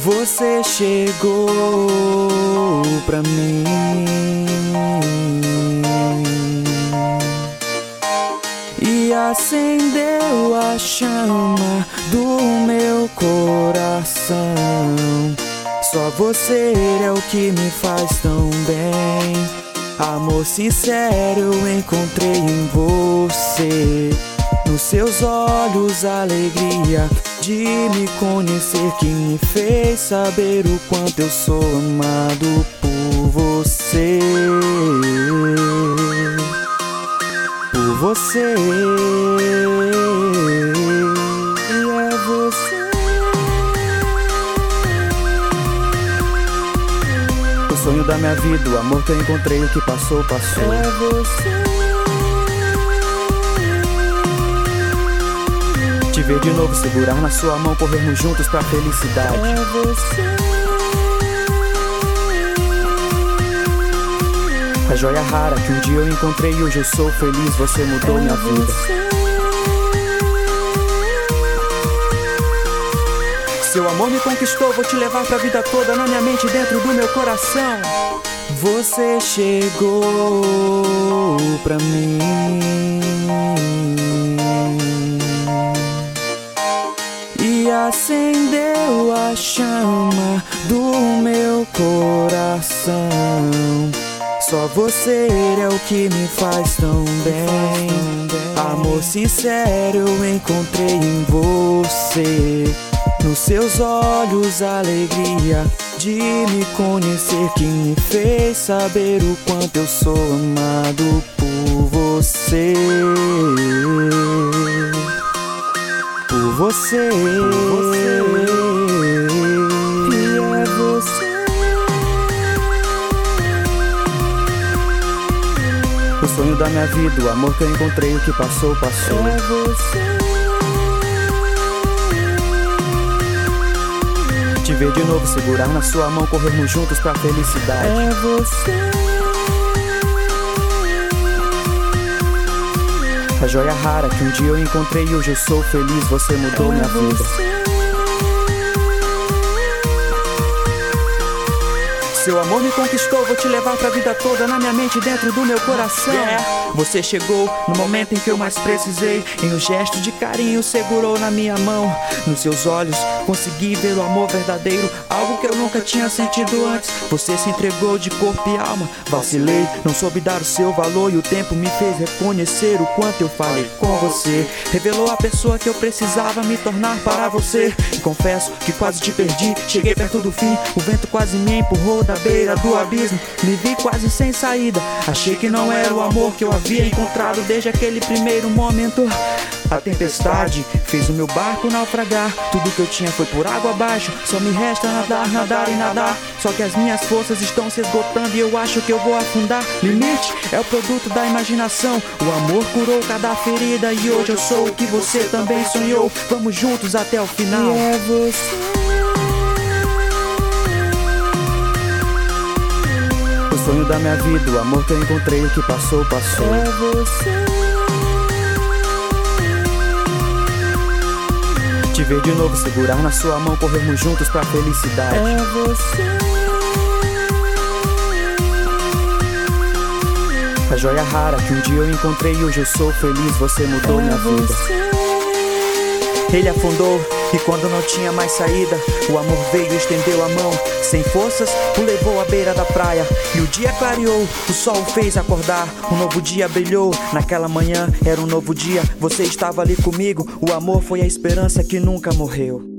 Você chegou pra mim e acendeu a chama do meu coração. Só você é o que me faz tão bem. Amor sincero eu encontrei em você. Nos seus olhos a alegria de me conhecer, que me fez saber o quanto eu sou amado por você. Por você. E é você. O sonho da minha vida, o amor que eu encontrei, o que passou, passou. É você. Te ver de novo, segurar na sua mão, corrermos juntos pra felicidade. É você. A joia rara que um dia eu encontrei e hoje eu sou feliz, você mudou minha vida. Seu amor me conquistou, vou te levar pra vida toda, na minha mente, dentro do meu coração. Você chegou pra mim e acendeu a chama do meu coração. Só você é o que me faz tão bem. Amor sincero eu encontrei em você. Nos seus olhos a alegria de me conhecer, que me fez saber o quanto eu sou amado por você. Por você. E é você. O sonho da minha vida, o amor que eu encontrei, o que passou, passou. É você. Te ver de novo, segurar na sua mão, corrermos juntos pra felicidade. É você. A joia rara que um dia eu encontrei e hoje eu sou feliz, você mudou minha vida. Seu amor me conquistou, vou te levar pra vida toda, na minha mente, dentro do meu coração. Você chegou no momento em que eu mais precisei. Em um gesto de carinho segurou na minha mão. Nos seus olhos consegui ver o amor verdadeiro, algo que eu nunca tinha sentido antes. Você se entregou de corpo e alma. Vacilei, não soube dar o seu valor, e o tempo me fez reconhecer o quanto eu falei com você. Revelou a pessoa que eu precisava me tornar para você. E confesso que quase te perdi, cheguei perto do fim. O vento quase me empurrou da beira do abismo, me vi quase sem saída. Achei que não era o amor que eu havia encontrado desde aquele primeiro momento. A tempestade fez o meu barco naufragar. Tudo que eu tinha foi por água abaixo. Só me resta nadar, nadar e nadar. Só que as minhas forças estão se esgotando e eu acho que eu vou afundar. Limite é o produto da imaginação. O amor curou cada ferida e hoje eu sou o que você também sonhou. Vamos juntos até o final. E é você. O sonho da minha vida, o amor que eu encontrei, o que passou, passou. É você. Te ver de novo, segurar na sua mão, corrermos juntos pra felicidade. É você. A joia rara que um dia eu encontrei e hoje eu sou feliz, você mudou minha vida. Ele afundou e quando não tinha mais saída, o amor veio e estendeu a mão. Sem forças, o levou à beira da praia. E o dia clareou, o sol o fez acordar. Um novo dia brilhou, naquela manhã era um novo dia. Você estava ali comigo, o amor foi a esperança que nunca morreu.